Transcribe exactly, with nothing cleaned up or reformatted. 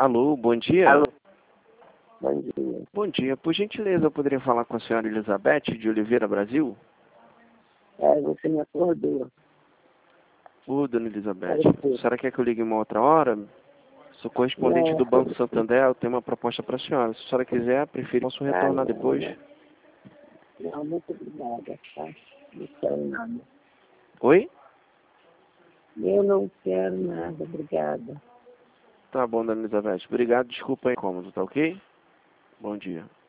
Alô, bom dia. Alô, bom dia. Bom dia. Por gentileza, eu poderia falar com a senhora Elizabeth de Oliveira, Brasil? É, você me acordou. Ô, dona Elizabeth, Pode a ser. senhora quer que eu ligue uma outra hora? Sou correspondente Não, do Banco Santander, eu tenho uma proposta para a senhora. Se a senhora quiser, prefiro, posso ah, retornar não, depois. não, não, muito obrigada, tá? Não quero nada. Oi? Eu não quero nada, obrigada. Tá bom, dona Elizabeth. Obrigado, desculpa o incômodo, tá ok? Bom dia.